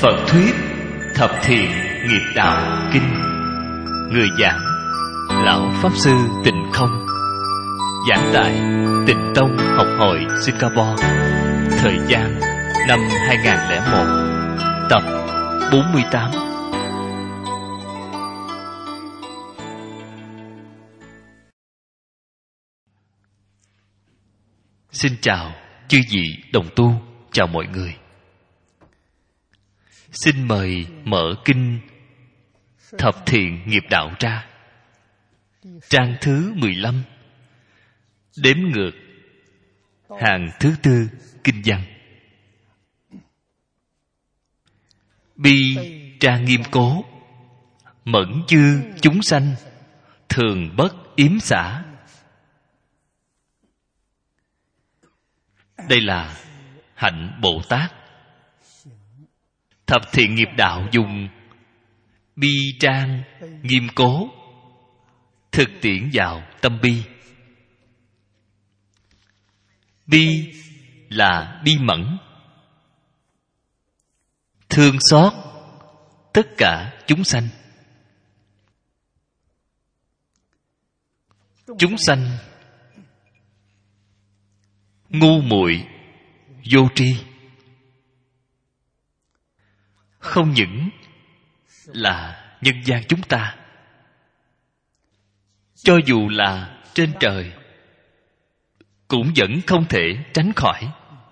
Phật thuyết Thập Thiện Nghiệp Đạo Kinh. Người giảng Lão Pháp Sư Tịnh Không. Giảng tại Tịnh Tông Học Hội Singapore. Thời gian năm 2001. Tập 48. Xin chào chư vị đồng tu, chào mọi người. Xin mời mở kinh Thập Thiện Nghiệp Đạo ra, trang thứ 15, đếm ngược hàng thứ 4 kinh văn. Bi trang nghiêm cố, mẫn chư chúng sanh, thường bất yếm xả. Đây là hạnh Bồ Tát. Thập Thiện Nghiệp Đạo dùng bi trang nghiêm cố thực tiễn vào tâm bi. Bi là bi mẫn, thương xót tất cả chúng sanh. Chúng sanh ngu muội vô tri, không những là nhân gian chúng ta, cho dù là trên trời cũng vẫn không thể tránh khỏi.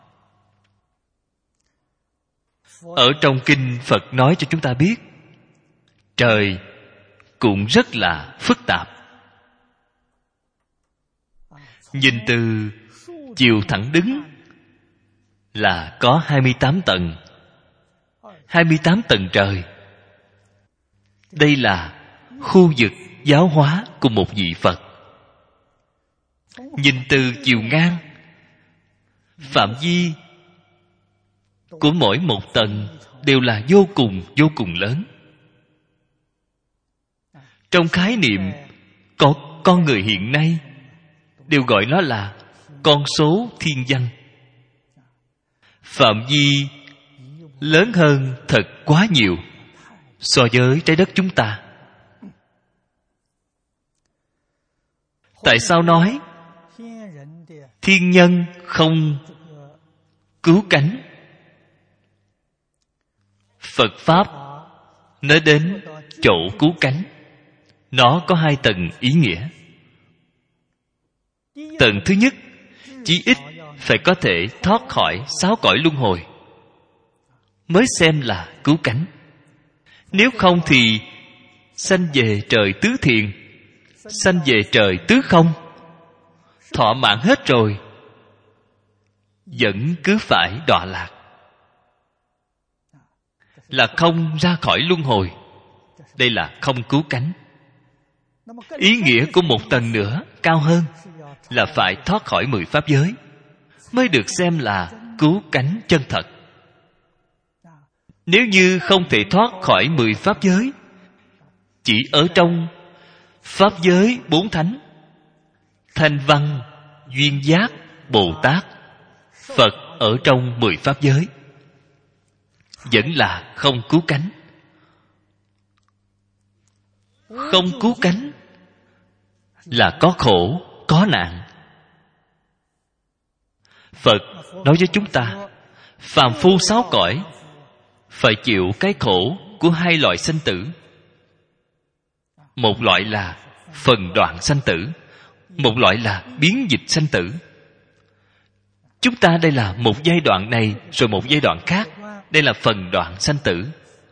Ở trong kinh Phật nói cho chúng ta biết, trời cũng rất là phức tạp. Nhìn từ chiều thẳng đứng là có 28 tầng, 28 tầng trời. Đây là khu vực giáo hóa của một vị Phật. Nhìn từ chiều ngang, phạm vi của mỗi một tầng đều là vô cùng lớn. Trong khái niệm có con người hiện nay đều gọi nó là con số thiên văn. Phạm vi lớn hơn thật quá nhiều so với trái đất chúng ta. Tại sao nói thiên nhân không cứu cánh? Phật Pháp nói đến chỗ cứu cánh, nó có 2 tầng ý nghĩa. Tầng thứ nhất, chí ít phải có thể thoát khỏi 6 cõi luân hồi mới xem là cứu cánh. Nếu không thì sanh về trời tứ thiện, sanh về trời tứ không, thọ mạng hết rồi vẫn cứ phải đọa lạc, là không ra khỏi luân hồi. Đây là không cứu cánh. Ý nghĩa của một tầng nữa cao hơn là phải thoát khỏi 10 pháp giới mới được xem là cứu cánh chân thật. Nếu như không thể thoát khỏi 10 pháp giới, chỉ ở trong pháp giới 4 thánh, Thanh Văn, Duyên Giác, Bồ Tát, Phật ở trong 10 pháp giới, vẫn là không cứu cánh. Không cứu cánh là có khổ, có nạn. Phật nói với chúng ta, phàm phu 6 cõi phải chịu cái khổ của 2 loại sanh tử. Một loại là phần đoạn sanh tử, một loại là biến dịch sanh tử. Chúng ta đây là một giai đoạn này, rồi một giai đoạn khác. Đây là phần đoạn sanh tử.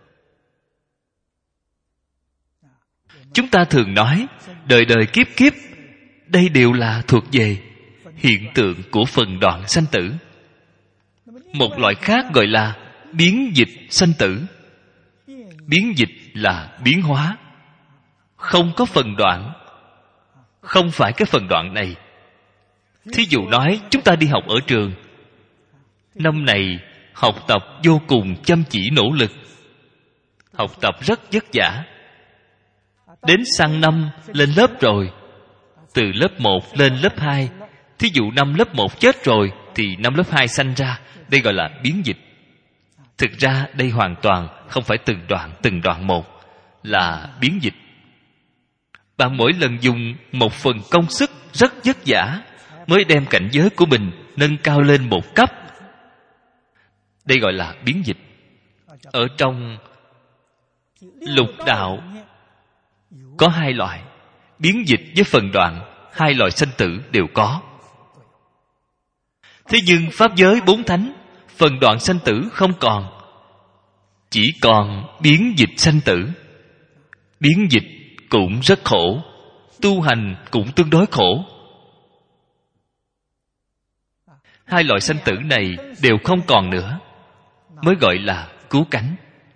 Chúng ta thường nói đời đời kiếp kiếp, đây đều là thuộc về hiện tượng của phần đoạn sanh tử. Một loại khác gọi là biến dịch sanh tử. Biến dịch là biến hóa, không có phần đoạn, không phải cái phần đoạn này. Thí dụ nói chúng ta đi học ở trường, năm này học tập vô cùng chăm chỉ nỗ lực, học tập rất vất vả. Đến sang năm lên lớp rồi, từ lớp 1 lên lớp 2, thí dụ năm lớp 1 chết rồi thì năm lớp 2 sanh ra. Đây gọi là biến dịch. Thực ra đây hoàn toàn không phải từng đoạn một, là biến dịch. Bạn mỗi lần dùng một phần công sức rất vất vả mới đem cảnh giới của mình nâng cao lên một cấp. Đây gọi là biến dịch. Ở trong lục đạo có hai loại, biến dịch với phần đoạn, hai loại sanh tử đều có. Thế nhưng pháp giới bốn thánh, phần đoạn sanh tử không còn, chỉ còn biến dịch sanh tử. Biến dịch cũng rất khổ, tu hành cũng tương đối khổ. Hai loại sanh tử này đều không còn nữa, mới gọi là cứu cánh.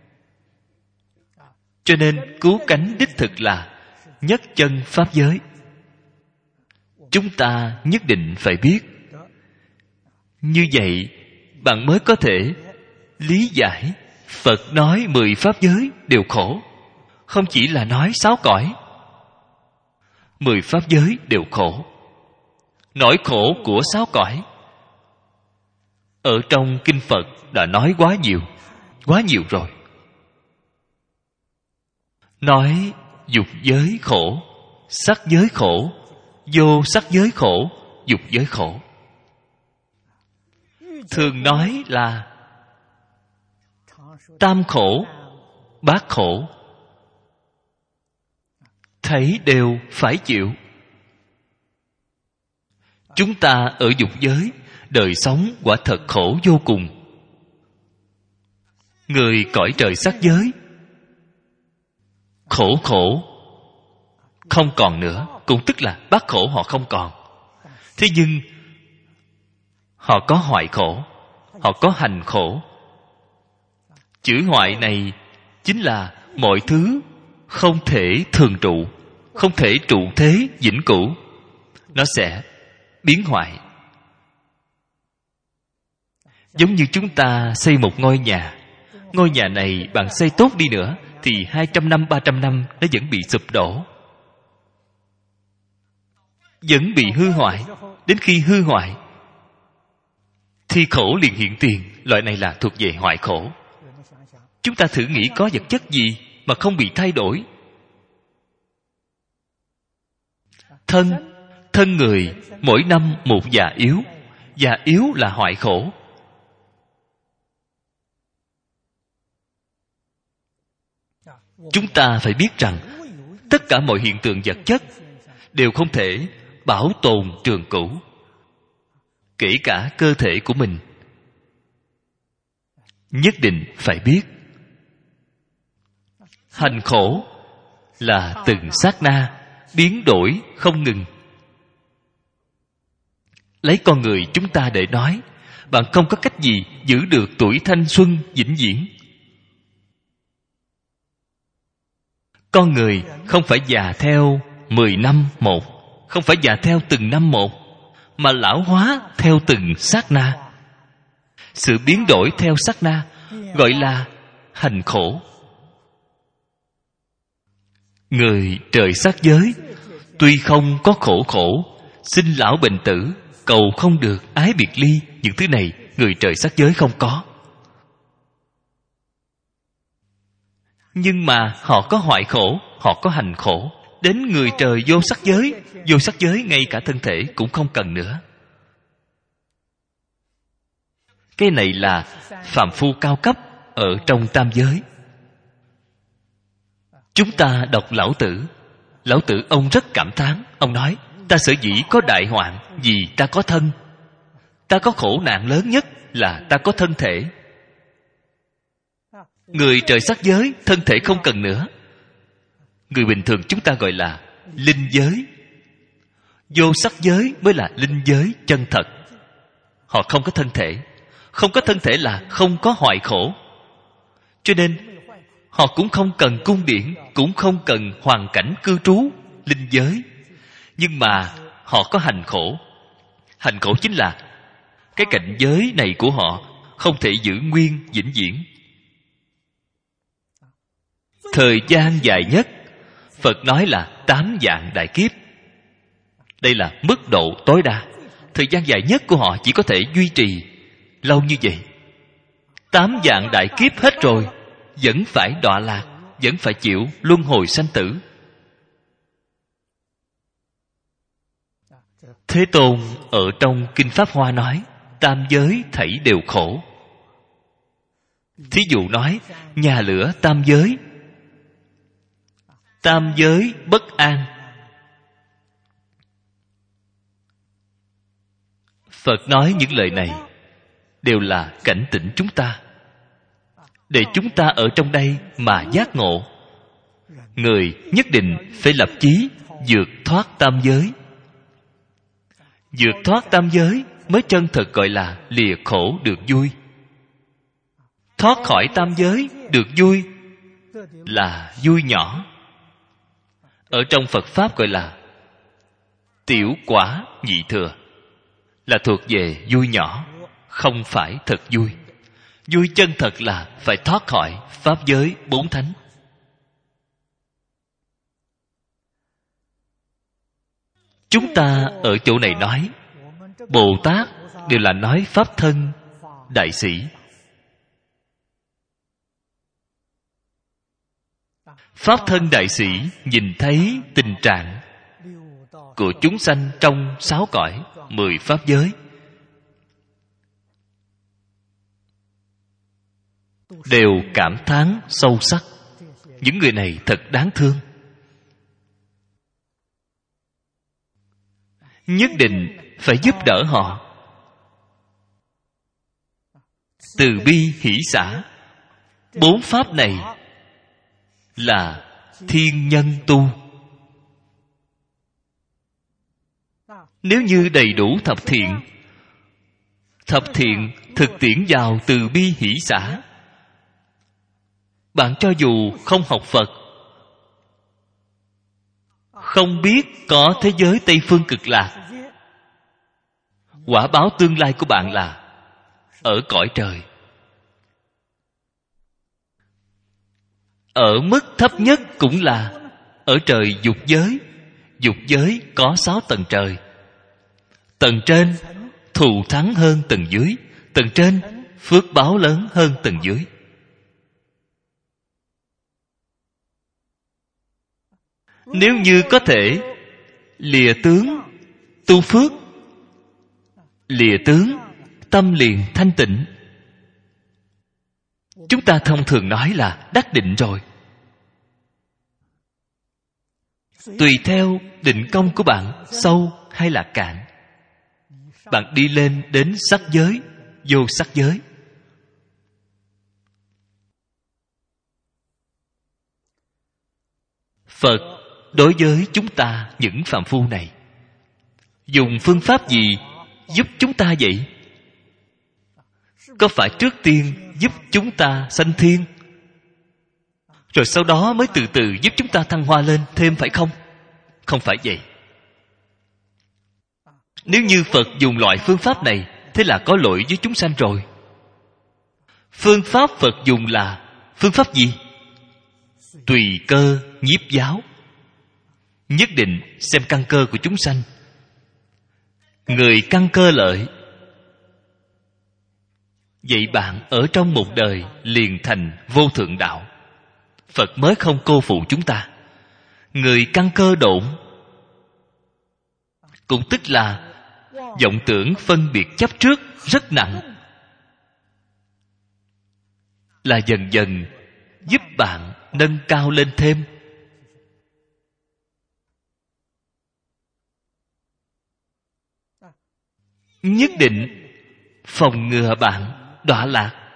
Cho nên cứu cánh đích thực là nhất chân pháp giới. Chúng ta nhất định phải biết. Như vậy bạn mới có thể lý giải Phật nói 10 pháp giới đều khổ, không chỉ là nói 6 cõi. 10 pháp giới đều khổ. Nỗi khổ của 6 cõi ở trong kinh Phật đã nói quá nhiều rồi. Nói dục giới khổ, sắc giới khổ, vô sắc giới khổ, dục giới khổ. Thường nói là tam khổ, bát khổ, thấy đều phải chịu. Chúng ta ở dục giới, đời sống quả thật khổ vô cùng. Người cõi trời sắc giới khổ không còn nữa, cũng tức là bát khổ họ không còn. Thế nhưng họ có hoại khổ, họ có hành khổ. Chữ hoại này chính là mọi thứ không thể thường trụ, không thể trụ thế vĩnh cửu, nó sẽ biến hoại. Giống như chúng ta xây một ngôi nhà. Ngôi nhà này bạn xây tốt đi nữa thì 200 năm, 300 năm nó vẫn bị sụp đổ, vẫn bị hư hoại. Đến khi hư hoại thì khổ liền hiện tiền. Loại này là thuộc về hoại khổ. Chúng ta thử nghĩ có vật chất gì mà không bị thay đổi? Thân người mỗi năm một già yếu. Già yếu là hoại khổ. Chúng ta phải biết rằng tất cả mọi hiện tượng vật chất đều không thể bảo tồn trường cửu, kể cả cơ thể của mình. Nhất định phải biết hành khổ là từng sát na biến đổi không ngừng. Lấy con người chúng ta để nói, bạn không có cách gì giữ được tuổi thanh xuân vĩnh viễn. Con người không phải già theo 10 năm một, không phải già theo từng năm một, mà lão hóa theo từng sát na. Sự biến đổi theo sát na gọi là hành khổ. Người trời sắc giới tuy không có khổ, sinh lão bệnh tử, cầu không được, ái biệt ly, những thứ này người trời sắc giới không có. Nhưng mà họ có hoại khổ, họ có hành khổ. Đến người trời vô sắc giới ngay cả thân thể cũng không cần nữa. Cái này là phàm phu cao cấp ở trong tam giới. Chúng ta đọc Lão Tử ông rất cảm thán. Ông nói, ta sở dĩ có đại hoạn vì ta có thân. Ta có khổ nạn lớn nhất là ta có thân thể. Người trời sắc giới thân thể không cần nữa. Người bình thường chúng ta gọi là linh giới. Vô sắc giới mới là linh giới chân thật. Họ không có thân thể. Không có thân thể là không có hoại khổ. Cho nên họ cũng không cần cung điển, cũng không cần hoàn cảnh cư trú linh giới. Nhưng mà họ có hành khổ. Hành khổ chính là cái cảnh giới này của họ không thể giữ nguyên vĩnh viễn. Thời gian dài nhất Phật nói là 8 vạn đại kiếp. Đây là mức độ tối đa. Thời gian dài nhất của họ chỉ có thể duy trì lâu như vậy. 8 vạn đại kiếp hết rồi, vẫn phải đọa lạc, vẫn phải chịu luân hồi sanh tử. Thế Tôn ở trong Kinh Pháp Hoa nói, tam giới thảy đều khổ. Thí dụ nói, nhà lửa tam giới, tam giới bất an. Phật nói những lời này đều là cảnh tỉnh chúng ta, để chúng ta ở trong đây mà giác ngộ. Người nhất định phải lập chí vượt thoát tam giới. Vượt thoát tam giới mới chân thật gọi là lìa khổ được vui. Thoát khỏi tam giới được vui là vui nhỏ. Ở trong Phật Pháp gọi là tiểu quả nhị thừa, là thuộc về vui nhỏ, không phải thật vui. Vui chân thật là phải thoát khỏi pháp giới 4 thánh. Chúng ta ở chỗ này nói Bồ Tát đều là nói pháp thân đại sĩ. Pháp thân đại sĩ nhìn thấy tình trạng của chúng sanh trong 6 cõi 10 pháp giới, đều cảm thán sâu sắc. Những người này thật đáng thương. Nhất định phải giúp đỡ họ. Từ bi hỷ xả, 4 pháp này là thiên nhân tu. Nếu như đầy đủ thập thiện thực tiễn vào từ bi hỷ xả, bạn cho dù không học Phật, không biết có thế giới Tây Phương Cực Lạc, quả báo tương lai của bạn là ở cõi trời. Ở mức thấp nhất cũng là ở trời dục giới. Dục giới có 6 tầng trời. Tầng trên thù thắng hơn tầng dưới, tầng trên phước báo lớn hơn tầng dưới. Nếu như có thể lìa tướng tu phước, lìa tướng tâm liền thanh tịnh, chúng ta thông thường nói là đắc định rồi. Tùy theo định công của bạn sâu hay là cạn, bạn đi lên đến sắc giới, vô sắc giới. Phật đối với chúng ta những phàm phu này dùng phương pháp gì giúp chúng ta vậy? Có phải trước tiên giúp chúng ta sanh thiên, rồi sau đó mới từ từ giúp chúng ta thăng hoa lên thêm, phải không? Không phải vậy. Nếu như Phật dùng loại phương pháp này, thế là có lỗi với chúng sanh rồi. Phương pháp Phật dùng là phương pháp gì? Tùy cơ nhiếp giáo. Nhất định xem căn cơ của chúng sanh. Người căn cơ lợi, vậy bạn ở trong một đời liền thành vô thượng đạo. Phật mới không cô phụ chúng ta. Người căn cơ độn, cũng tức là vọng tưởng phân biệt chấp trước rất nặng, là dần dần giúp bạn nâng cao lên thêm. Nhất định phòng ngừa bạn đọa lạc.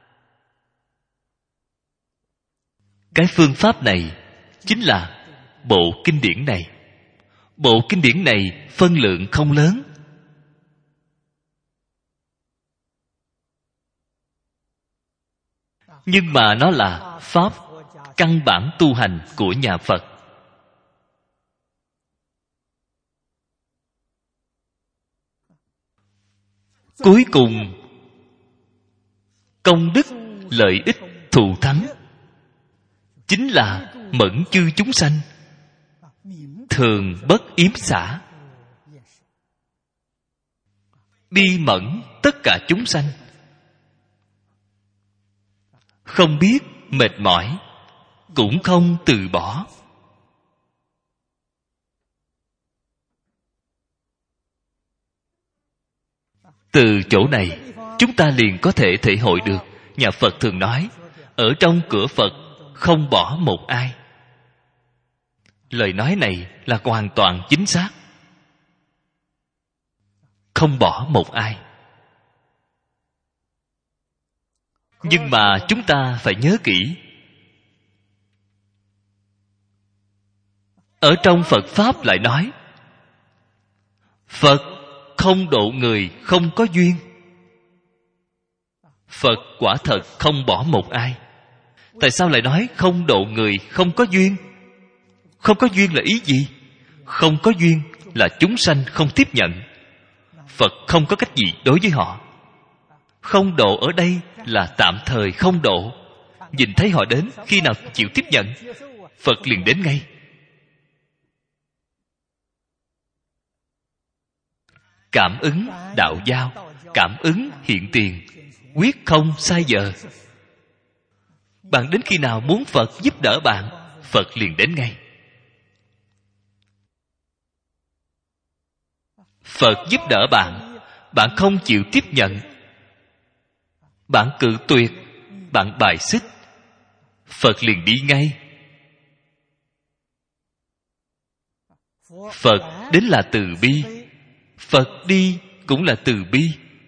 Cái phương pháp này chính là bộ kinh điển này. Bộ kinh điển này phân lượng không lớn, nhưng mà nó là pháp căn bản tu hành của nhà Phật. Cuối cùng công đức lợi ích thù thắng chính là mẫn chư chúng sanh, thường bất yếm xả, bi mẫn tất cả chúng sanh. không biết mệt mỏi, cũng không từ bỏ. Từ chỗ này chúng ta liền có thể thể hội được nhà Phật thường nói ở trong cửa Phật không bỏ một ai. Lời nói này là hoàn toàn chính xác. Không bỏ một ai. Nhưng mà chúng ta phải nhớ kỹ, ở trong Phật Pháp lại nói Phật không độ người không có duyên. Phật quả thật không bỏ một ai. Tại sao lại nói không độ người không có duyên? Không có duyên là ý gì? Không có duyên là chúng sanh không tiếp nhận. Phật không có cách gì đối với họ. Không độ ở đây là tạm thời không độ. Nhìn thấy họ đến, khi nào chịu tiếp nhận, Phật liền đến ngay. Cảm ứng đạo giao, cảm ứng hiện tiền, quyết không sai giờ. Bạn đến khi nào muốn Phật giúp đỡ bạn, Phật liền đến ngay. Phật giúp đỡ bạn, bạn không chịu tiếp nhận, bạn cự tuyệt, bạn bài xích, Phật liền đi ngay. Phật đến là từ bi, Phật đi cũng là từ bi.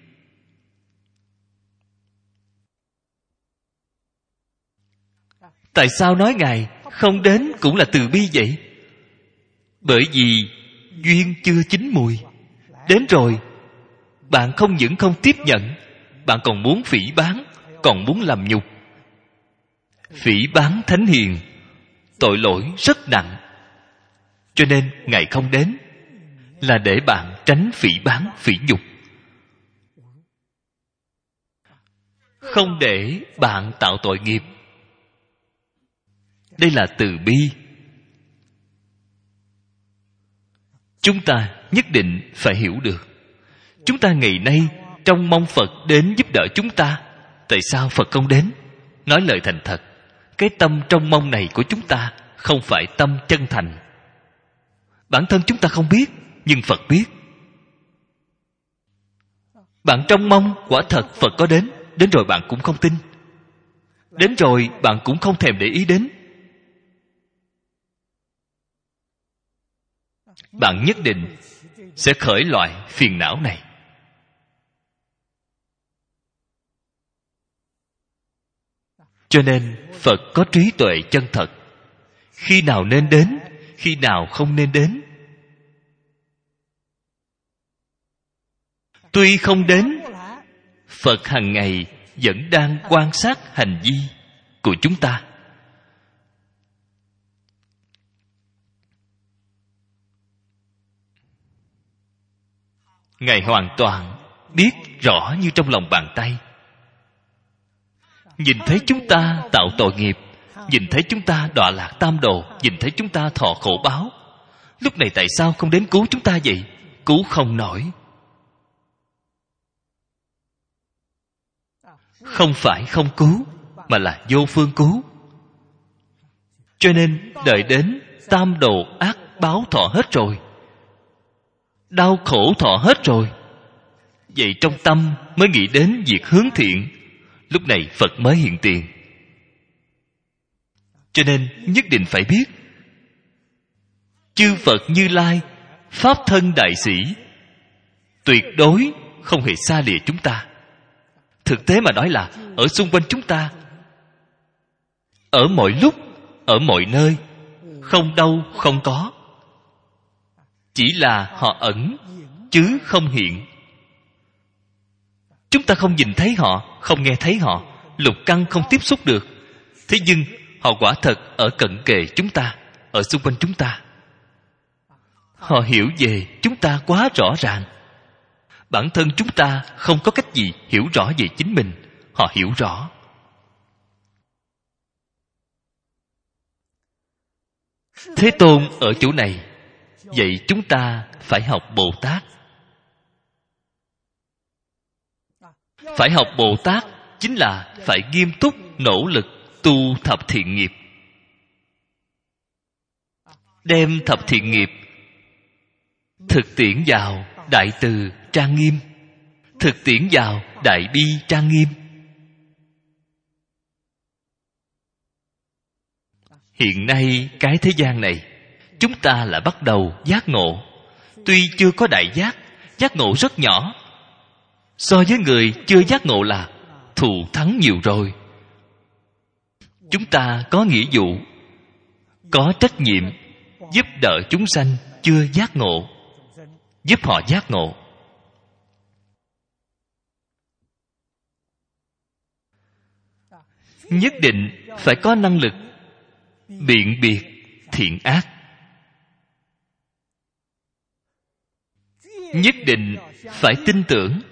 Tại sao nói Ngài không đến cũng là từ bi vậy? Bởi vì duyên chưa chín mùi. Đến rồi, bạn không những không tiếp nhận, bạn còn muốn phỉ báng, còn muốn làm nhục. Phỉ báng thánh hiền, tội lỗi rất nặng. Cho nên Ngài không đến là để bạn tránh phỉ báng, phỉ nhục, không để bạn tạo tội nghiệp. Đây là từ bi. Chúng ta nhất định phải hiểu được. Chúng ta ngày nay trông mong Phật đến giúp đỡ chúng ta. Tại sao Phật không đến? Nói lời thành thật, cái tâm trông mong này của chúng ta không phải tâm chân thành. Bản thân chúng ta không biết, nhưng Phật biết. Bạn trông mong quả thật Phật có đến, đến rồi bạn cũng không tin. Đến rồi bạn cũng không thèm để ý đến. Bạn nhất định sẽ khởi loại phiền não này. Cho nên Phật có trí tuệ chân thật. Khi nào nên đến, khi nào không nên đến. Tuy không đến, Phật hằng ngày vẫn đang quan sát hành vi của chúng ta. Ngài hoàn toàn biết rõ như trong lòng bàn tay. Nhìn thấy chúng ta tạo tội nghiệp, nhìn thấy chúng ta đọa lạc tam đồ, nhìn thấy chúng ta thọ khổ báo, lúc này tại sao không đến cứu chúng ta vậy? Cứu không nổi. Không phải không cứu, mà là vô phương cứu. Cho nên đợi đến tam đồ ác báo thọ hết rồi, đau khổ thọ hết rồi, vậy trong tâm mới nghĩ đến việc hướng thiện. Lúc này Phật mới hiện tiền. Cho nên nhất định phải biết, chư Phật Như Lai, Pháp thân đại sĩ, tuyệt đối không hề xa lìa chúng ta. Thực tế mà nói là ở xung quanh chúng ta, ở mọi lúc, ở mọi nơi, không đâu không có. Chỉ là họ ẩn chứ không hiện. Chúng ta không nhìn thấy họ, không nghe thấy họ, lục căn không tiếp xúc được. Thế nhưng họ quả thật ở cận kề chúng ta, ở xung quanh chúng ta. Họ hiểu về chúng ta quá rõ ràng. Bản thân chúng ta không có cách gì hiểu rõ về chính mình, họ hiểu rõ. Thế Tôn ở chỗ này vậy chúng ta phải học Bồ Tát. Phải học Bồ Tát chính là phải nghiêm túc nỗ lực tu thập thiện nghiệp. Đem thập thiện nghiệp thực tiễn vào đại từ trang nghiêm, thực tiễn vào đại bi trang nghiêm. Hiện nay cái thế gian này, chúng ta là bắt đầu giác ngộ. Tuy chưa có đại giác, giác ngộ rất nhỏ. So với người chưa giác ngộ là thù thắng nhiều rồi. Chúng ta có nghĩa vụ, có trách nhiệm giúp đỡ chúng sanh chưa giác ngộ, giúp họ giác ngộ. Nhất định phải có năng lực biện biệt thiện ác. Nhất định phải tin tưởng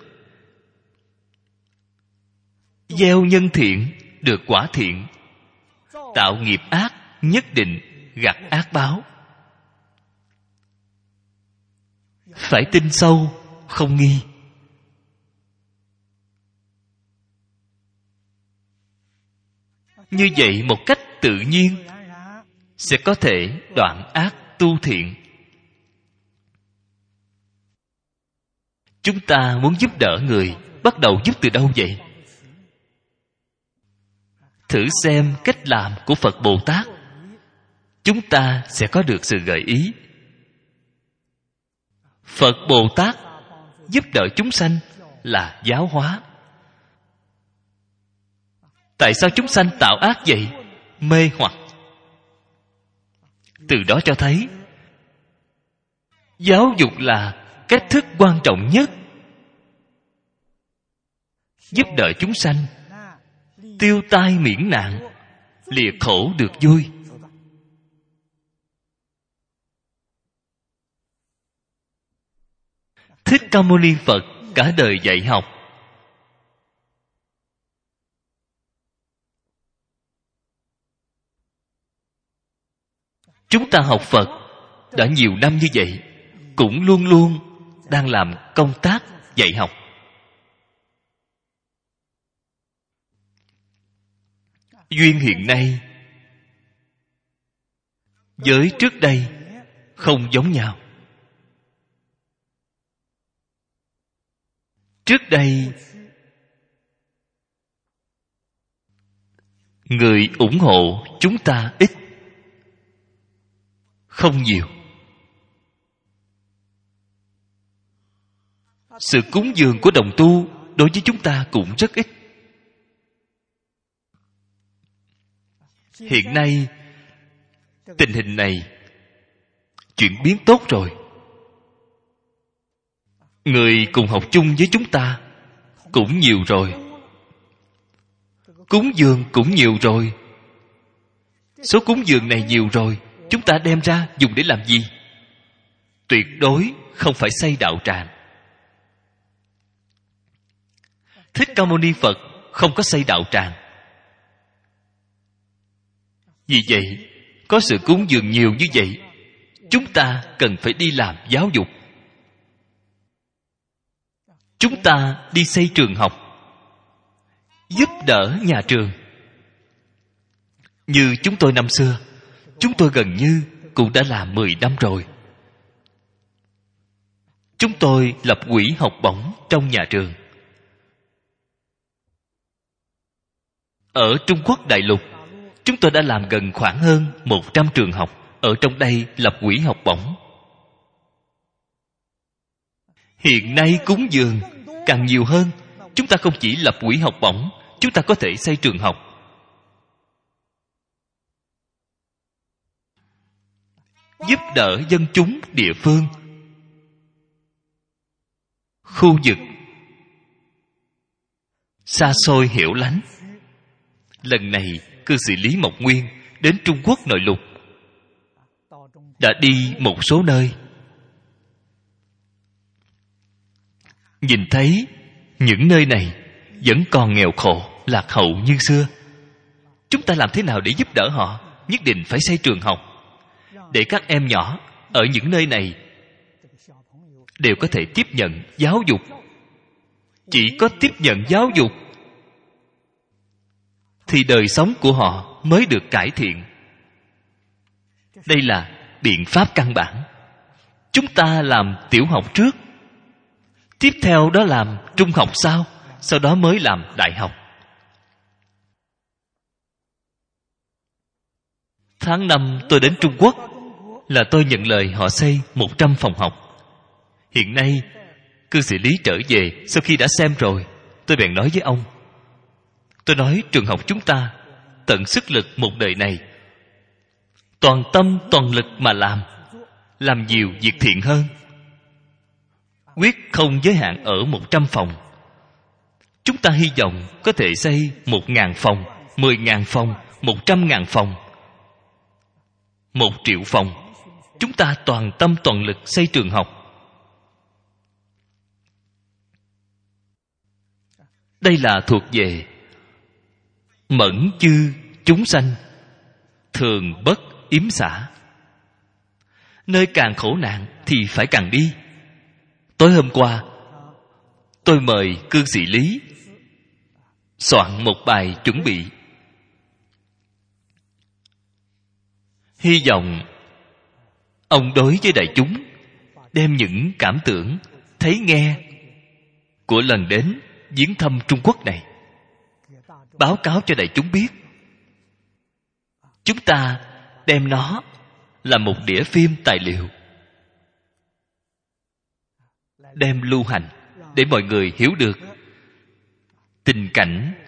gieo nhân thiện được quả thiện, tạo nghiệp ác nhất định gặt ác báo. Phải tin sâu, không nghi. Như vậy một cách tự nhiên sẽ có thể đoạn ác tu thiện. Chúng ta muốn giúp đỡ người, bắt đầu giúp từ đâu vậy? Thử xem cách làm của Phật Bồ Tát, chúng ta sẽ có được sự gợi ý. Phật Bồ Tát giúp đỡ chúng sanh là giáo hóa. Tại sao chúng sanh tạo ác vậy? Mê hoặc. Từ đó cho thấy giáo dục là cách thức quan trọng nhất giúp đỡ chúng sanh tiêu tai miễn nạn, lìa khổ được vui. Thích Ca Mâu Ni Phật cả đời dạy học. Chúng ta học Phật đã nhiều năm như vậy, cũng luôn luôn đang làm công tác dạy học. Duyên hiện nay với trước đây không giống nhau. Trước đây người ủng hộ chúng ta ít, không nhiều. Sự cúng dường của đồng tu đối với chúng ta cũng rất ít. Hiện nay tình hình này chuyển biến tốt rồi. Người cùng học chung với chúng ta cũng nhiều rồi. Cúng dường cũng nhiều rồi. Số cúng dường này nhiều rồi, chúng ta đem ra dùng để làm gì? Tuyệt đối không phải xây đạo tràng. Thích Ca Mâu Ni Phật không có xây đạo tràng. Vì vậy, có sự cúng dường nhiều như vậy, chúng ta cần phải đi làm giáo dục. Chúng ta đi xây trường học, giúp đỡ nhà trường. Như chúng tôi năm xưa, chúng tôi gần như cũng đã làm 10 năm rồi. Chúng tôi lập quỹ học bổng trong nhà trường. Ở Trung Quốc đại lục, chúng tôi đã làm gần khoảng hơn 100 trường học ở trong đây lập quỹ học bổng. Hiện nay cúng dường càng nhiều hơn. Chúng ta không chỉ lập quỹ học bổng, chúng ta có thể xây trường học. Giúp đỡ dân chúng địa phương, khu vực xa xôi hẻo lánh. Lần này cư sĩ Lý Mộc Nguyên đến Trung Quốc nội lục, đã đi một số nơi, nhìn thấy những nơi này vẫn còn nghèo khổ, lạc hậu như xưa. Chúng ta làm thế nào để giúp đỡ họ? Nhất định phải xây trường học, để các em nhỏ ở những nơi này đều có thể tiếp nhận giáo dục. Chỉ có tiếp nhận giáo dục thì đời sống của họ mới được cải thiện. Đây là biện pháp căn bản. Chúng ta làm tiểu học trước, tiếp theo đó làm trung học sau đó mới làm đại học. Tháng 5 tôi đến Trung Quốc là tôi nhận lời họ xây 100 phòng học. Hiện nay cư sĩ Lý trở về, sau khi đã xem rồi, tôi bèn nói với ông. Tôi nói trường học chúng ta tận sức lực một đời này, toàn tâm toàn lực mà làm nhiều việc thiện hơn. Quyết không giới hạn ở 100 phòng. Chúng ta hy vọng có thể xây 1.000 phòng, 10.000 phòng, 100.000 phòng, 1 triệu phòng. Chúng ta toàn tâm toàn lực xây trường học. Đây là thuộc về mẫn chư chúng sanh, thường bất yếm xả. Nơi càng khổ nạn thì phải càng đi. Tối hôm qua tôi mời cư sĩ Lý soạn một bài chuẩn bị. Hy vọng ông đối với đại chúng đem những cảm tưởng thấy nghe của lần đến viếng thăm Trung Quốc này báo cáo cho đại chúng biết. Chúng ta đem nó là một đĩa phim tài liệu, đem lưu hành để mọi người hiểu được tình cảnh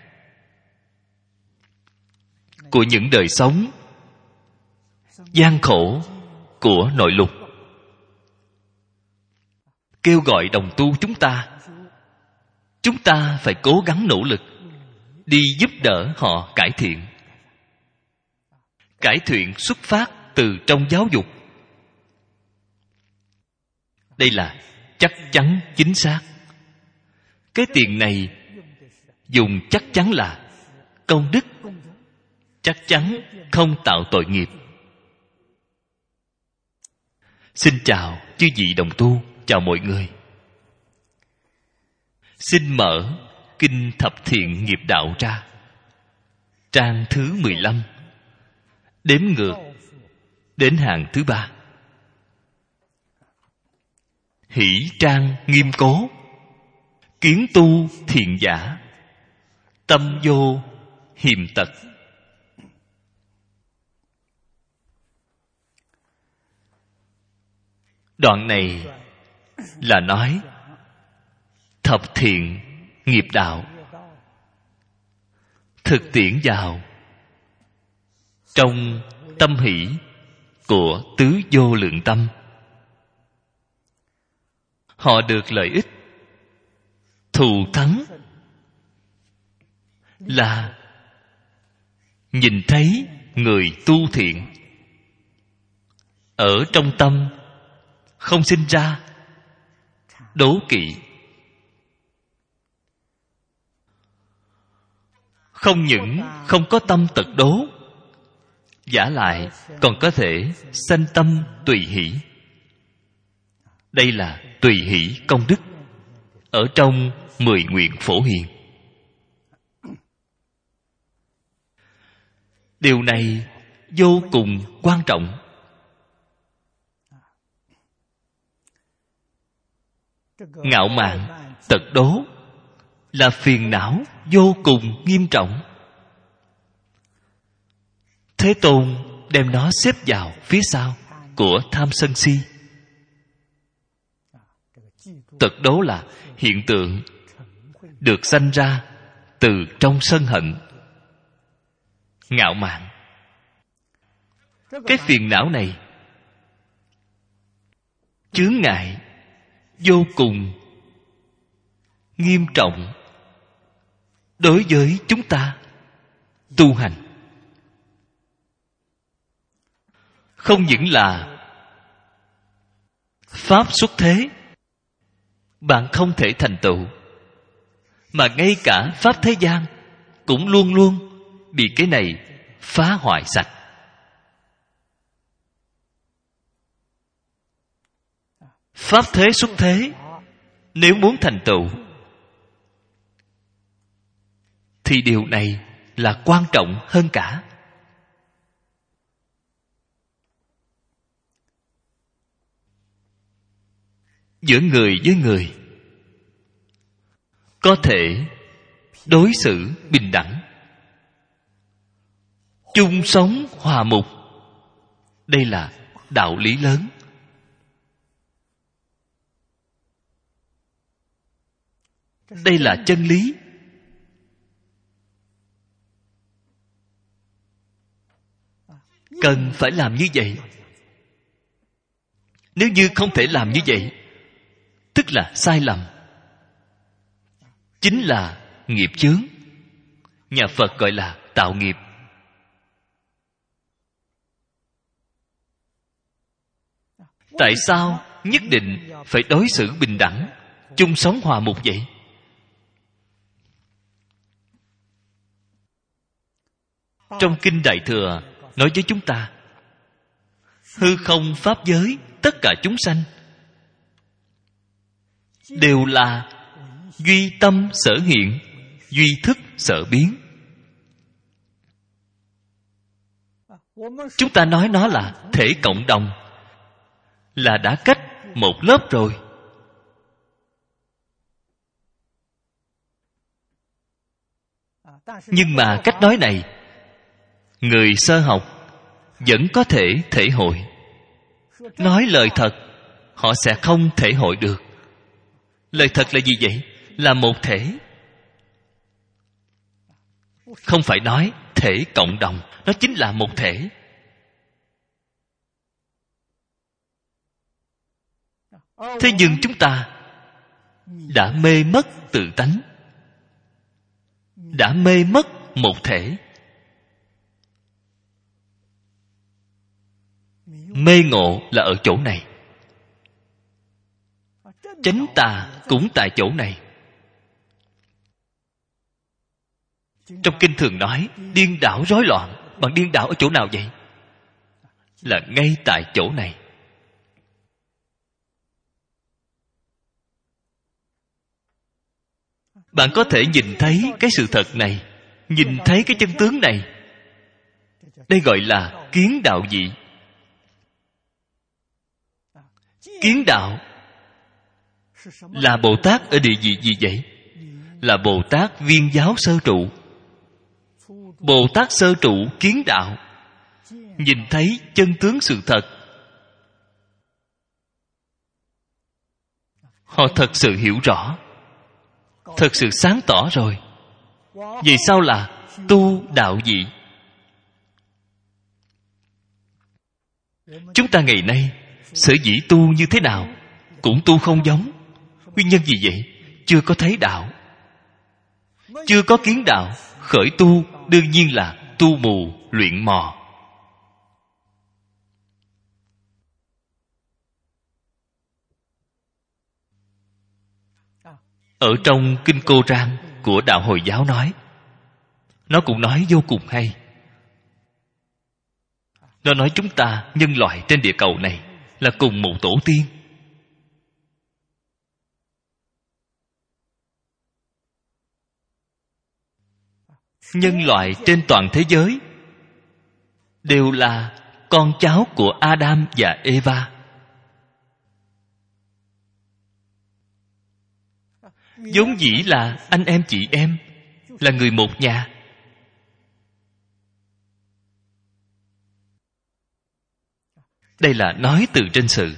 của những đời sống gian khổ của nội lục. Kêu gọi đồng tu chúng ta phải cố gắng nỗ lực đi giúp đỡ họ cải thiện. Cải thiện xuất phát từ trong giáo dục. Đây là chắc chắn chính xác. Cái tiền này dùng chắc chắn là công đức, chắc chắn không tạo tội nghiệp. Xin chào chư vị đồng tu, chào mọi người. Xin mở Kinh Thập Thiện Nghiệp Đạo ra, trang thứ 15, đếm ngược đến hàng thứ 3. Hỷ trang nghiêm cố, kiến tu thiện giả, tâm vô hiềm tật. Đoạn này là nói thập thiện nghiệp đạo thực tiễn vào trong tâm hỷ của tứ vô lượng tâm. Họ được lợi ích thù thắng là nhìn thấy người tu thiện, ở trong tâm không sinh ra đố kỵ. Không những không có tâm tật đố, vả lại còn có thể sanh tâm tùy hỷ. Đây là tùy hỷ công đức ở trong 10 nguyện phổ hiền. Điều này vô cùng quan trọng. Ngạo mạn, tật đố là phiền não vô cùng nghiêm trọng. Thế Tôn đem nó xếp vào phía sau của tham sân si. Tật đố là hiện tượng được sanh ra từ trong sân hận. Ngạo mạn, cái phiền não này chướng ngại vô cùng nghiêm trọng đối với chúng ta tu hành. Không những là pháp xuất thế bạn không thể thành tựu, mà ngay cả pháp thế gian cũng luôn luôn bị cái này phá hoại sạch. Pháp thế xuất thế nếu muốn thành tựu thì điều này là quan trọng hơn cả. Giữa người với người có thể đối xử bình đẳng, chung sống hòa mục. Đây là đạo lý lớn. Đây là chân lý. Cần phải làm như vậy. Nếu như không thể làm như vậy, tức là sai lầm, chính là nghiệp chướng. Nhà Phật gọi là tạo nghiệp. Tại sao nhất định phải đối xử bình đẳng, chung sống hòa mục vậy? Trong Kinh Đại Thừa nói với chúng ta, hư không pháp giới tất cả chúng sanh đều là duy tâm sở hiện, duy thức sở biến. Chúng ta nói nó là thể cộng đồng, là đã cách một lớp rồi. Nhưng mà cách nói này, người sơ học vẫn có thể thể hội. Nói lời thật, họ sẽ không thể hội được. Lời thật là gì vậy? Là một thể. Không phải nói thể cộng đồng, nó chính là một thể. Thế nhưng chúng ta đã mê mất tự tánh, đã mê mất một thể. Mê ngộ là ở chỗ này. Chánh tà cũng tại chỗ này. Trong kinh thường nói điên đảo rối loạn. Bạn điên đảo ở chỗ nào vậy? Là ngay tại chỗ này. Bạn có thể nhìn thấy cái sự thật này, nhìn thấy cái chân tướng này. Đây gọi là kiến đạo dị. Kiến đạo là Bồ Tát ở địa vị gì vậy? Là Bồ Tát Viên Giáo Sơ Trụ. Bồ Tát Sơ Trụ kiến đạo, nhìn thấy chân tướng sự thật. Họ thật sự hiểu rõ, thật sự sáng tỏ rồi. Vì sao là tu đạo dị? Chúng ta ngày nay sở dĩ tu như thế nào cũng tu không giống. Nguyên nhân gì vậy? Chưa có thấy đạo, chưa có kiến đạo. Khởi tu đương nhiên là tu mù luyện mò. Ở trong Kinh Cô Rang của Đạo Hồi giáo nói, nó cũng nói vô cùng hay. Nó nói chúng ta nhân loại trên địa cầu này là cùng một tổ tiên. Nhân loại trên toàn thế giới đều là con cháu của Adam và Eva. Vốn dĩ là anh em chị em, là người một nhà. Đây là nói từ trên sự.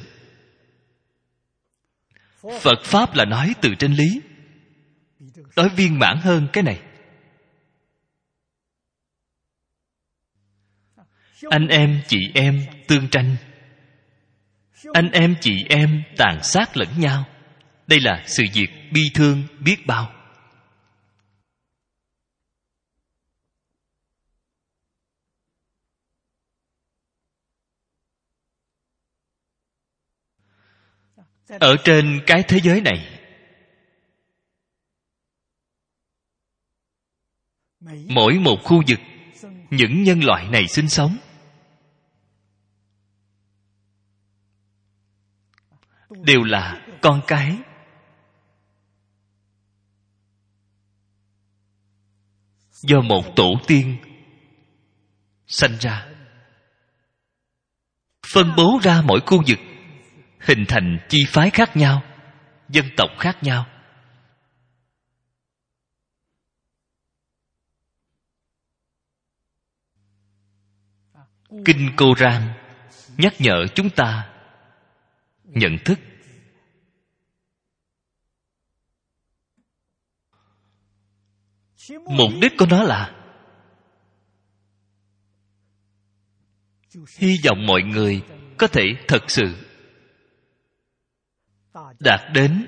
Phật Pháp là nói từ trên lý. Nói viên mãn hơn cái này. Anh em chị em tương tranh, anh em chị em tàn sát lẫn nhau. Đây là sự việc bi thương biết bao. Ở trên cái thế giới này, mỗi một khu vực, những nhân loại này sinh sống đều là con cái do một tổ tiên sanh ra, phân bố ra mỗi khu vực, hình thành chi phái khác nhau, dân tộc khác nhau. Kinh Cô Rang nhắc nhở chúng ta nhận thức. Mục đích của nó là hy vọng mọi người có thể thật sự đạt đến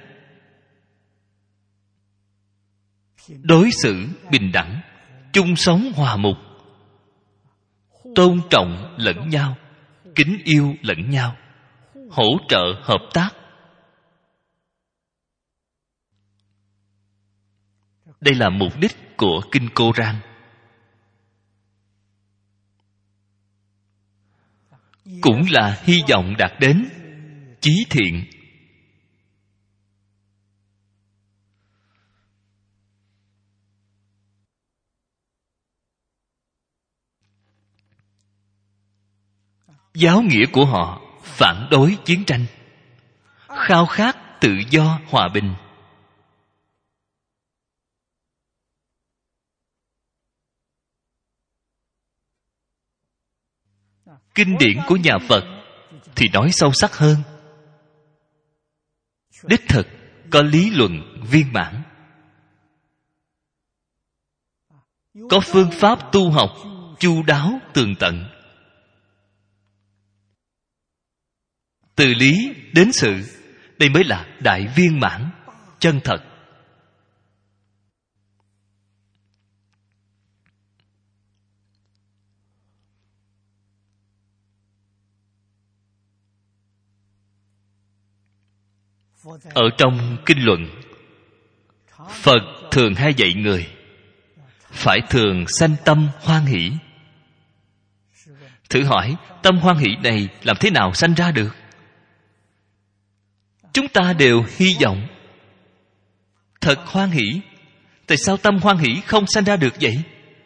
đối xử bình đẳng, chung sống hòa mục, tôn trọng lẫn nhau, kính yêu lẫn nhau, hỗ trợ hợp tác. Đây là mục đích của Kinh Cô Rang. Cũng là hy vọng đạt đến chí thiện. Giáo nghĩa của họ phản đối chiến tranh, khao khát tự do hòa bình. Kinh điển của nhà Phật thì nói sâu sắc hơn. Đích thực có lý luận viên mãn, có phương pháp tu học chu đáo tường tận. Từ lý đến sự, đây mới là đại viên mãn, chân thật. Ở trong kinh luận, Phật thường hay dạy người phải thường sanh tâm hoan hỷ. Thử hỏi, tâm hoan hỷ này làm thế nào sanh ra được? Chúng ta đều hy vọng thật hoan hỷ. Tại sao tâm hoan hỷ không sanh ra được vậy?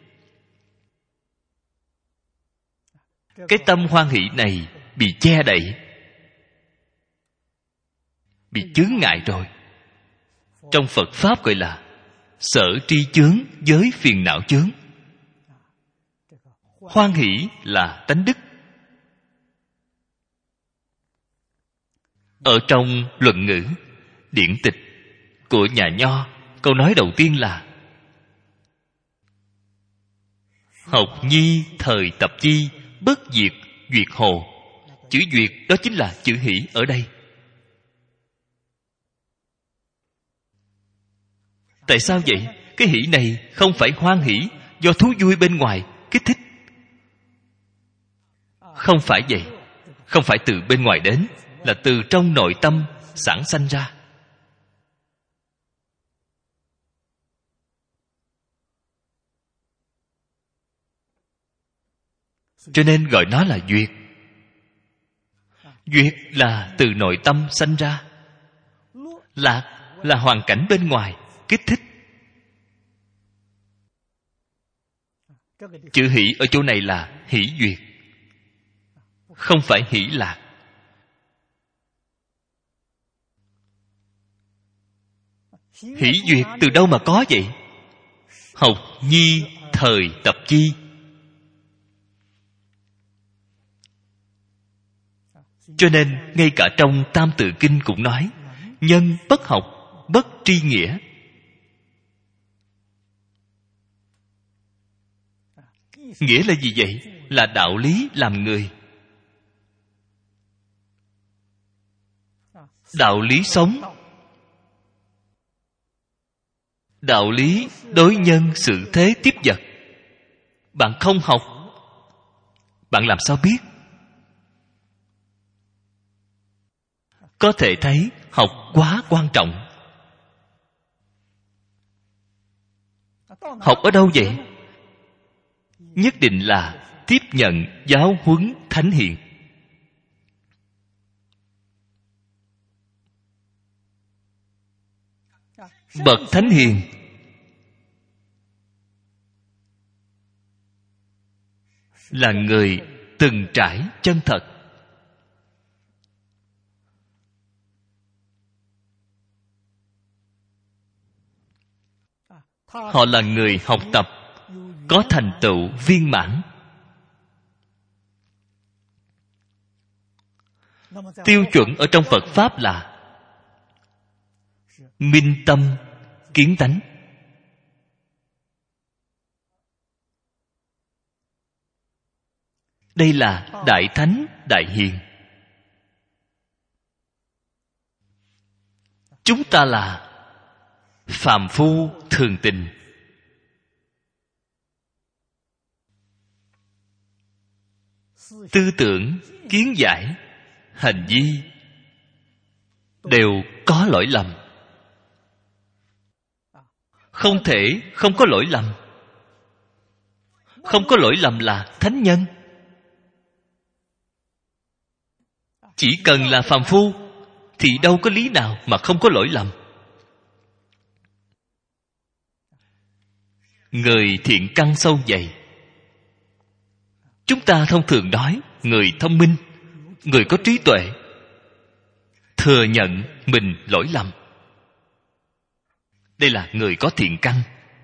Cái tâm hoan hỷ này bị che đậy, bị chướng ngại rồi. Trong Phật Pháp gọi là sở tri chướng với phiền não chướng. Hoan hỷ là tánh đức. Ở trong luận ngữ, điển tịch của nhà Nho, câu nói đầu tiên là học nhi thời tập chi, bất diệt duyệt hồ. Chữ duyệt đó chính là chữ hỷ ở đây. Tại sao vậy? Cái hỷ này không phải hoan hỷ do thú vui bên ngoài kích thích. Không phải vậy. Không phải từ bên ngoài đến, là từ trong nội tâm sản sanh ra. Cho nên gọi nó là duyệt. Duyệt là từ nội tâm sanh ra. Lạc là hoàn cảnh bên ngoài kích thích. Chữ hỷ ở chỗ này là hỷ duyệt, không phải hỷ lạc. Hỷ duyệt từ đâu mà có vậy? Học nhi thời tập chi. Cho nên ngay cả trong Tam Tự Kinh cũng nói nhân bất học, bất tri nghĩa. Nghĩa là gì vậy? Là đạo lý làm người, đạo lý sống, đạo lý đối nhân xử thế tiếp vật. Bạn không học, bạn làm sao biết? Có thể thấy học quá quan trọng. Học ở đâu vậy? Nhất định là tiếp nhận giáo huấn thánh hiền. Bậc thánh hiền là người từng trải chân thật. Họ là người học tập có thành tựu viên mãn. Tiêu chuẩn ở trong Phật Pháp là minh tâm kiến tánh. Đây là đại thánh đại hiền. Chúng ta là phàm phu thường tình. Tư tưởng, kiến giải, hành vi đều có lỗi lầm. Không thể không có lỗi lầm. Không có lỗi lầm là thánh nhân. Chỉ cần là phàm phu thì đâu có lý nào mà không có lỗi lầm. Người thiện căn sâu dày. Chúng ta thông thường nói người thông minh, người có trí tuệ, thừa nhận mình lỗi lầm. Đây là người có thiện căn.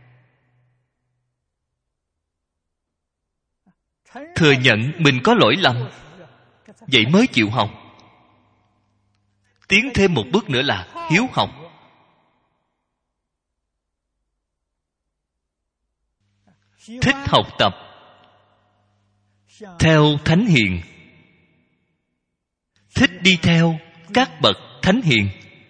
Thừa nhận mình có lỗi lầm, vậy mới chịu học. Tiến thêm một bước nữa là hiếu học. Thích học tập theo thánh hiền, thích đi theo các bậc thánh hiền,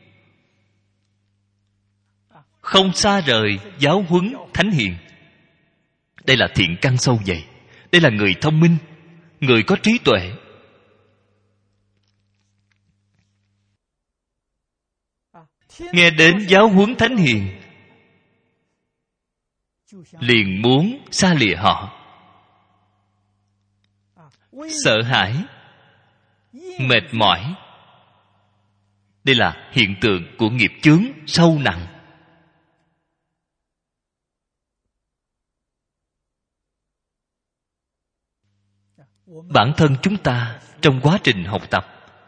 không xa rời giáo huấn thánh hiền. Đây là thiện căn sâu dày. Đây là người thông minh, người có trí tuệ. Nghe đến giáo huấn thánh hiền liền muốn xa lìa họ. Sợ hãi, mệt mỏi. Đây là hiện tượng của nghiệp chướng sâu nặng. Bản thân chúng ta trong quá trình học tập,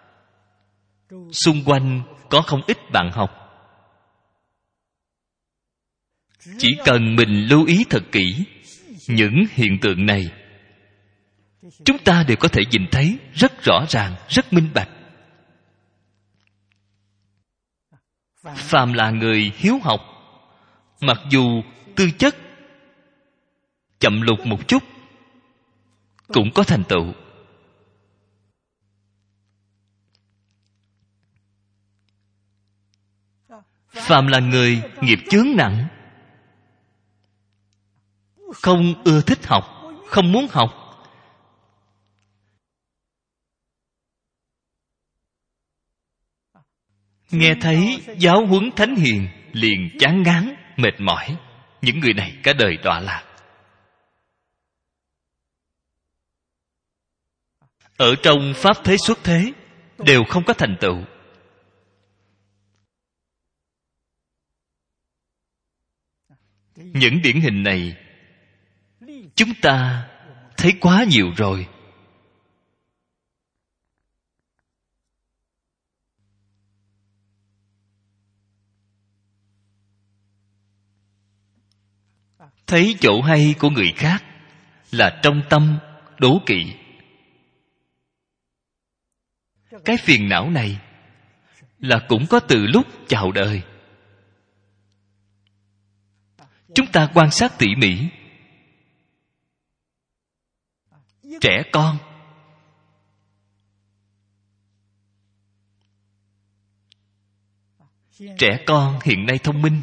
xung quanh có không ít bạn học. Chỉ cần mình lưu ý thật kỹ những hiện tượng này, chúng ta đều có thể nhìn thấy rất rõ ràng, rất minh bạch. Phàm là người hiếu học, mặc dù tư chất chậm lục một chút, cũng có thành tựu. Phàm là người nghiệp chướng nặng, không ưa thích học, không muốn học, nghe thấy giáo huấn thánh hiền liền chán ngán, mệt mỏi. Những người này cả đời đọa lạc. Ở trong pháp thế xuất thế đều không có thành tựu. Những điển hình này chúng ta thấy quá nhiều rồi. Thấy chỗ hay của người khác là trong tâm đố kỵ. Cái phiền não này là cũng có từ lúc chào đời. Chúng ta quan sát tỉ mỉ. Trẻ con hiện nay thông minh.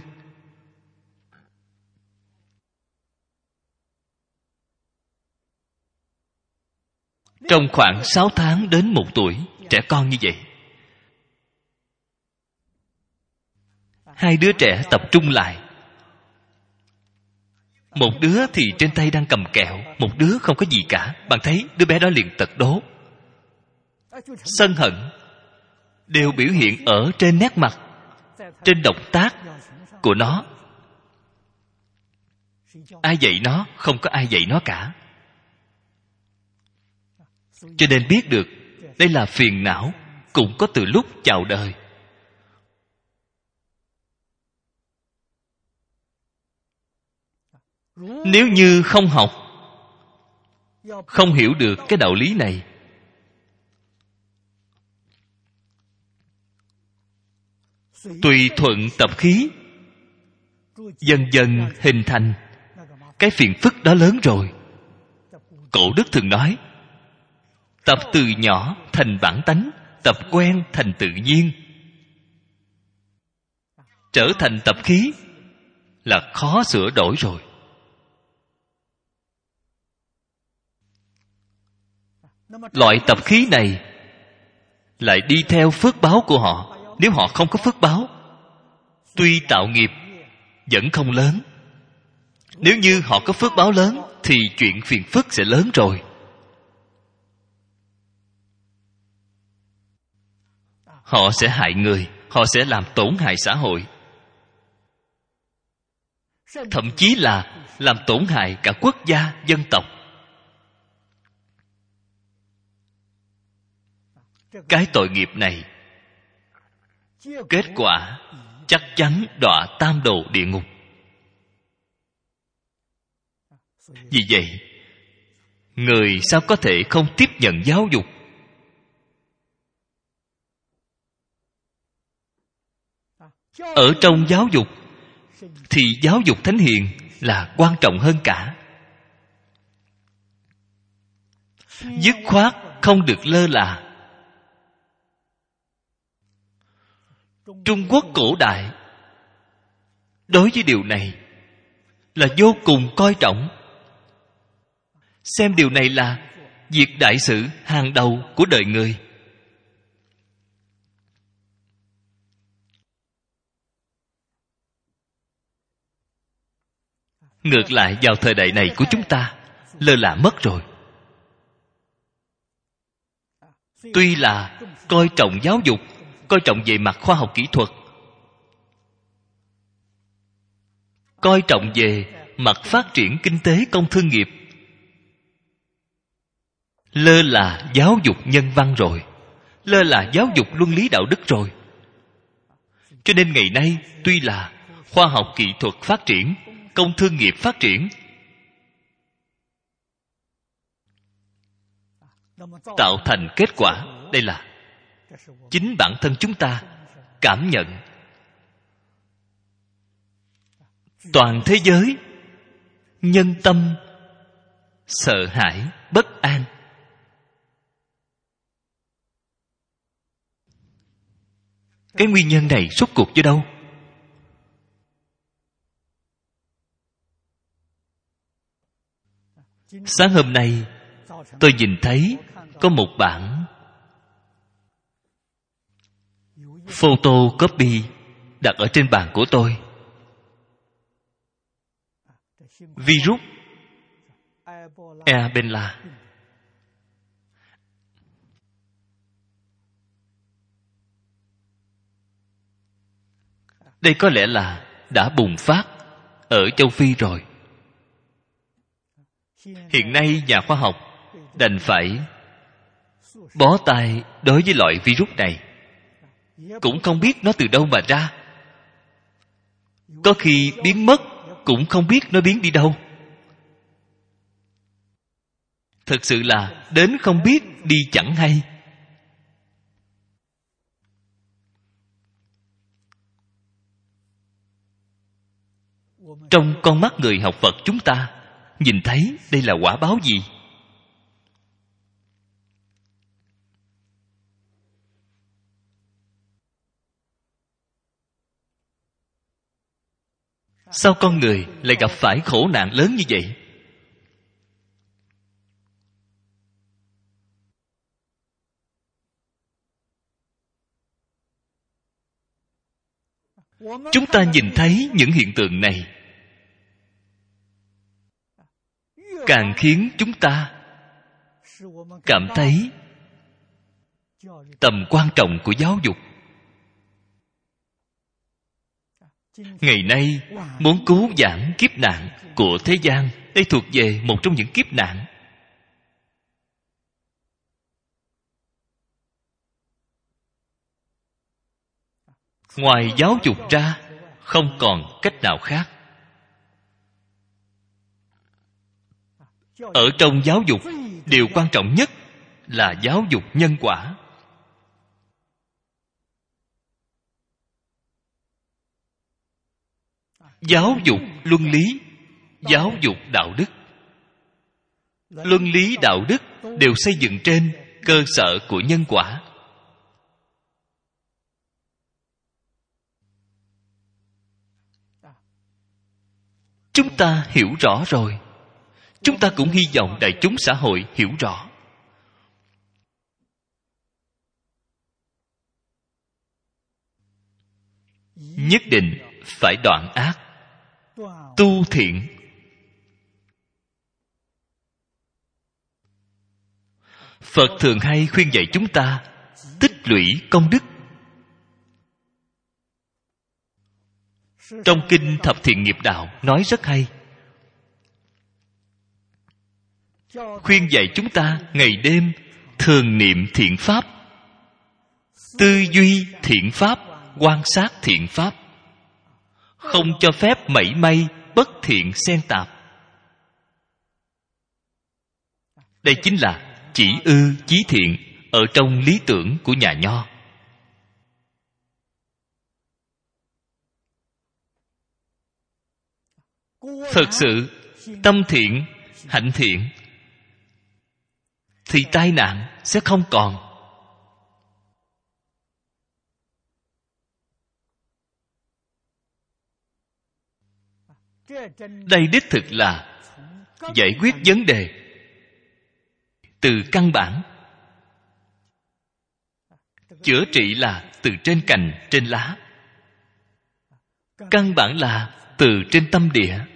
Trong khoảng 6 tháng đến 1 tuổi, trẻ con như vậy, hai đứa trẻ tập trung lại. Một đứa thì trên tay đang cầm kẹo, một đứa không có gì cả. Bạn thấy đứa bé đó liền tật đố. Sân hận đều biểu hiện ở trên nét mặt, trên động tác của nó. Ai dạy nó? Không có ai dạy nó cả. Cho nên biết được đây là phiền não, cũng có từ lúc chào đời. Nếu như không học, không hiểu được cái đạo lý này, tùy thuận tập khí, dần dần hình thành cái phiền phức đó lớn rồi. Cổ đức thường nói, tập từ nhỏ thành bản tánh, tập quen thành tự nhiên. Trở thành tập khí là khó sửa đổi rồi. Loại tập khí này lại đi theo phước báo của họ. Nếu họ không có phước báo, tuy tạo nghiệp vẫn không lớn. Nếu như họ có phước báo lớn thì chuyện phiền phức sẽ lớn rồi. Họ sẽ hại người, họ sẽ làm tổn hại xã hội, thậm chí là làm tổn hại cả quốc gia, dân tộc. Cái tội nghiệp này, kết quả chắc chắn đọa tam đồ địa ngục. Vì vậy, người sao có thể không tiếp nhận giáo dục? Ở trong giáo dục thì giáo dục thánh hiền là quan trọng hơn cả. Dứt khoát không được lơ là. Trung Quốc cổ đại đối với điều này là vô cùng coi trọng, xem điều này là việc đại sự hàng đầu của đời người. Ngược lại vào thời đại này của chúng ta, lơ là mất rồi. Tuy là coi trọng giáo dục, coi trọng về mặt khoa học kỹ thuật, coi trọng về mặt phát triển kinh tế công thương nghiệp, lơ là giáo dục nhân văn rồi, lơ là giáo dục luân lý đạo đức rồi. Cho nên ngày nay tuy là khoa học kỹ thuật phát triển, công thương nghiệp phát triển, tạo thành kết quả, đây là chính bản thân chúng ta cảm nhận. Toàn thế giới nhân tâm sợ hãi, bất an. Cái nguyên nhân này rốt cuộc do đâu? Sáng hôm nay tôi nhìn thấy có một bản photocopy đặt ở trên bàn của tôi. Virus Ebola. Đây có lẽ là đã bùng phát ở châu Phi rồi. Hiện nay nhà khoa học đành phải bó tay đối với loại virus này. Cũng không biết nó từ đâu mà ra. Có khi biến mất cũng không biết nó biến đi đâu. Thực sự là đến không biết đi chẳng hay. Trong con mắt người học Phật chúng ta nhìn thấy đây là quả báo gì? Sao con người lại gặp phải khổ nạn lớn như vậy? Chúng ta nhìn thấy những hiện tượng này, càng khiến chúng ta cảm thấy tầm quan trọng của giáo dục. Ngày nay muốn cứu vãn kiếp nạn của thế gian, đây thuộc về một trong những kiếp nạn. ngoài giáo dục ra không còn cách nào khác. Ở trong giáo dục, điều quan trọng nhất là giáo dục nhân quả. Giáo dục luân lý, giáo dục đạo đức. Luân lý đạo đức đều xây dựng trên cơ sở của nhân quả. Chúng ta hiểu rõ rồi, chúng ta cũng hy vọng đại chúng xã hội hiểu rõ. Nhất định phải đoạn ác, tu thiện. Phật thường hay khuyên dạy chúng ta tích lũy công đức. Trong kinh Thập Thiện Nghiệp Đạo nói rất hay, khuyên dạy chúng ta ngày đêm thường niệm thiện pháp, tư duy thiện pháp, quan sát thiện pháp, không cho phép mảy may bất thiện xen tạp. Đây chính là chỉ ư chí thiện ở trong lý tưởng của nhà Nho. Thật sự tâm thiện, hạnh thiện thì tai nạn sẽ không còn. Đây đích thực là giải quyết vấn đề từ căn bản. Chữa trị là từ trên cành, trên lá. Căn bản là từ trên tâm địa.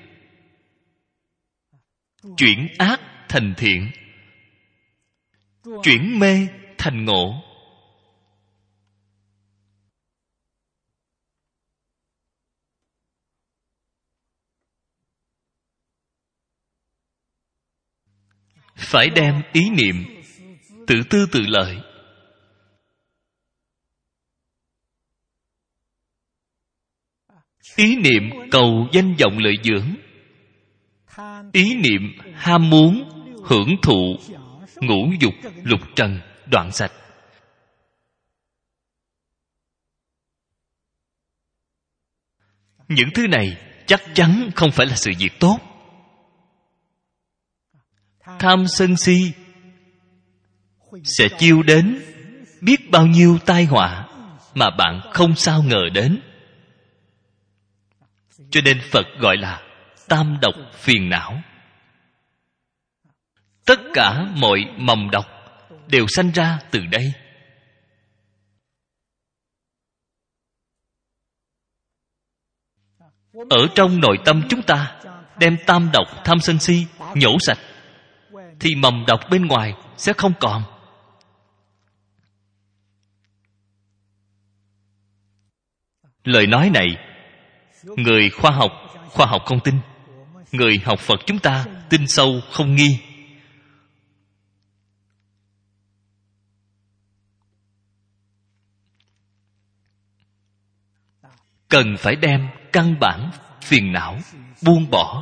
Chuyển ác thành thiện, chuyển mê thành ngộ. Phải đem ý niệm tự tư tự lợi, ý niệm cầu danh vọng lợi dưỡng, ý niệm ham muốn hưởng thụ ngũ dục lục trần đoạn sạch. Những thứ này chắc chắn không phải là sự việc tốt. Tham sân si sẽ chiêu đến biết bao nhiêu tai họa mà bạn không sao ngờ đến. Cho nên Phật gọi là tam độc phiền não. Tất cả mọi mầm độc đều sanh ra từ đây. Ở trong nội tâm chúng ta, đem tam độc tham sân si nhổ sạch, thì mầm độc bên ngoài sẽ không còn. Lời nói này, người khoa học không tin. Người học Phật chúng ta tin sâu không nghi. Cần phải đem căn bản phiền não buông bỏ,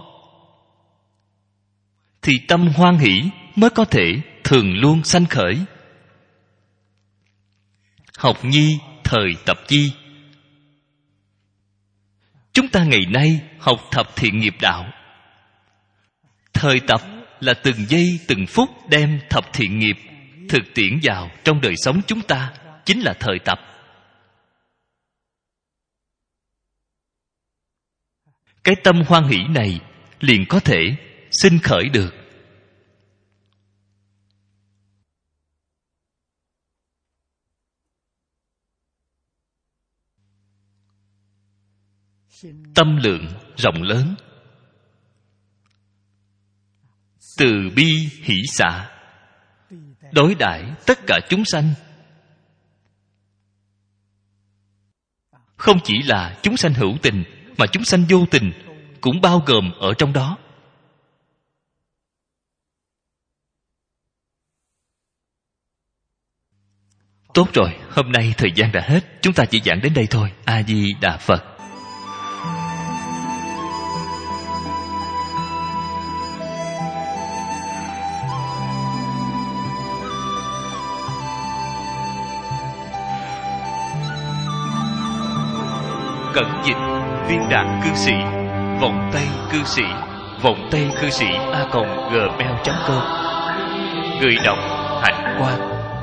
thì tâm hoan hỷ mới có thể thường luôn sanh khởi. Học nhi thời tập chi. Chúng ta ngày nay học thập thiện nghiệp đạo. Thời tập là từng giây từng phút đem thập thiện nghiệp thực tiễn vào trong đời sống chúng ta, chính là thời tập. Cái tâm hoan hỷ này liền có thể sinh khởi được. Tâm lượng rộng lớn, từ bi hỷ xả, đối đãi tất cả chúng sanh. Không chỉ là chúng sanh hữu tình, mà chúng sanh vô tình cũng bao gồm ở trong đó. tốt rồi, hôm nay thời gian đã hết, chúng ta chỉ giảng đến đây thôi. A Di Đà Phật. Cẩn dịch Viên Đạn Cư Sĩ, Vọng Tây Cư Sĩ, Vọng Tây Cư Sĩ @gmail.com. Người đọc Hạnh Quang.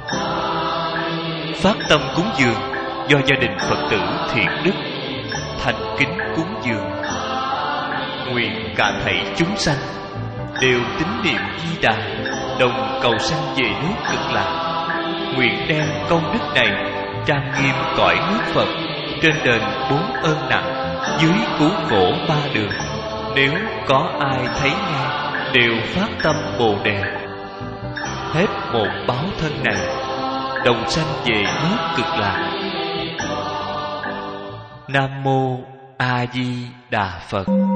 Phát tâm cúng dường do gia đình Phật tử Thiện Đức thành kính cúng dường. Nguyện cả thảy chúng sanh đều tín niệm Di Đà, đồng cầu sanh về nước Cực Lạc. Nguyện đem công đức này trang nghiêm cõi nước Phật, trên đền 4 ơn nặng, dưới cứu khổ 3 đường. Nếu có ai thấy nghe đều phát tâm Bồ Đề, hết một báo thân này đồng sanh về nước Cực Lạc. Nam mô A Di Đà Phật.